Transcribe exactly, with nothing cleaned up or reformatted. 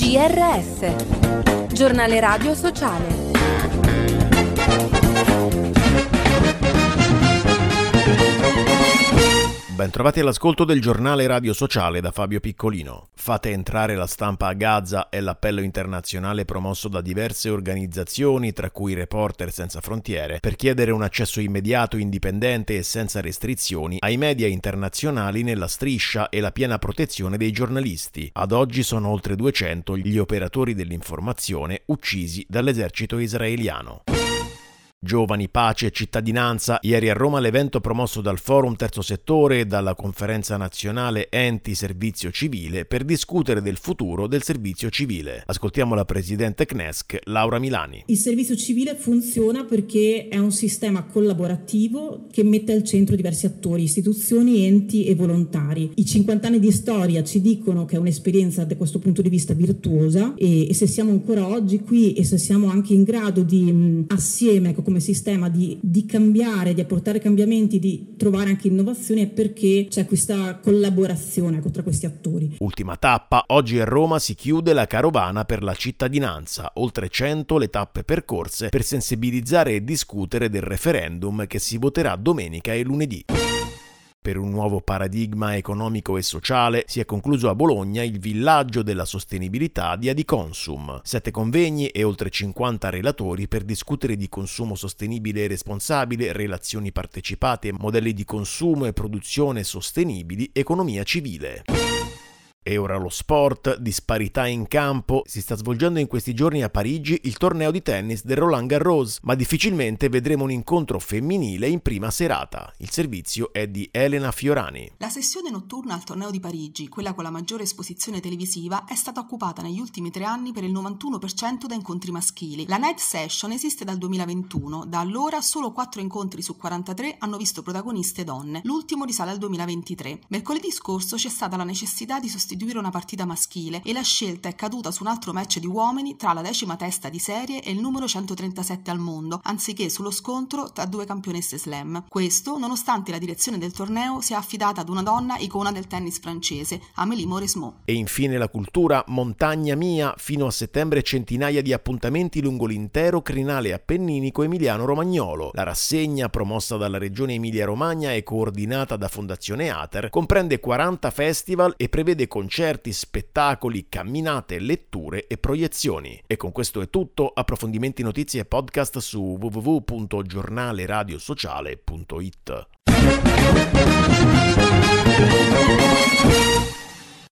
G R S, giornale radio sociale. Bentrovati all'ascolto del giornale radio sociale da Fabio Piccolino. Fate entrare la stampa a Gaza è l'appello internazionale promosso da diverse organizzazioni, tra cui Reporter Senza Frontiere, per chiedere un accesso immediato, indipendente e senza restrizioni ai media internazionali nella striscia e la piena protezione dei giornalisti. Ad oggi sono oltre duecento gli operatori dell'informazione uccisi dall'esercito israeliano. Giovani, pace e cittadinanza. Ieri a Roma l'evento promosso dal Forum Terzo Settore e dalla Conferenza Nazionale Enti Servizio Civile per discutere del futuro del servizio civile. Ascoltiamo la presidente C N E S C, Laura Milani. Il servizio civile funziona perché è un sistema collaborativo che mette al centro diversi attori, istituzioni, enti e volontari. I cinquanta anni di storia ci dicono che è un'esperienza da questo punto di vista virtuosa e, e se siamo ancora oggi qui e se siamo anche in grado di mh, assieme ecco, come sistema di, di cambiare, di apportare cambiamenti, di trovare anche innovazioni, è perché c'è questa collaborazione ecco, tra questi attori. Ultima tappa, oggi a Roma si chiude la carovana per la cittadinanza, oltre cento le tappe percorse per sensibilizzare e discutere del referendum che si voterà domenica e lunedì. Per un nuovo paradigma economico e sociale si è concluso a Bologna il villaggio della sostenibilità di Adiconsum. Sette convegni e oltre cinquanta relatori per discutere di consumo sostenibile e responsabile, relazioni partecipate, modelli di consumo e produzione sostenibili, economia civile. E ora lo sport, disparità in campo. Si sta svolgendo in questi giorni a Parigi il torneo di tennis del Roland Garros, ma difficilmente vedremo un incontro femminile in prima serata. Il servizio è di Elena Fiorani. La sessione notturna al torneo di Parigi, quella con la maggiore esposizione televisiva, è stata occupata negli ultimi tre anni per il novantuno per cento da incontri maschili. La night session esiste dal duemilaventuno, da allora solo quattro incontri su quarantatré hanno visto protagoniste donne, l'ultimo risale al duemilaventitré. Mercoledì scorso c'è stata la necessità di sostituire una partita maschile e la scelta è caduta su un altro match di uomini tra la decima testa di serie e il numero centotrentasette al mondo, anziché sullo scontro tra due campionesse slam. Questo nonostante la direzione del torneo sia affidata ad una donna icona del tennis francese, Amélie Mauresmo. E infine la cultura, Montagna Mia, fino a settembre centinaia di appuntamenti lungo l'intero crinale appenninico emiliano-romagnolo. La rassegna, promossa dalla Regione Emilia-Romagna e coordinata da Fondazione Ater, comprende quaranta festival e prevede concerti, spettacoli, camminate, letture e proiezioni. E con questo è tutto. Approfondimenti, notizie e podcast su w w w punto giornale radio sociale punto it.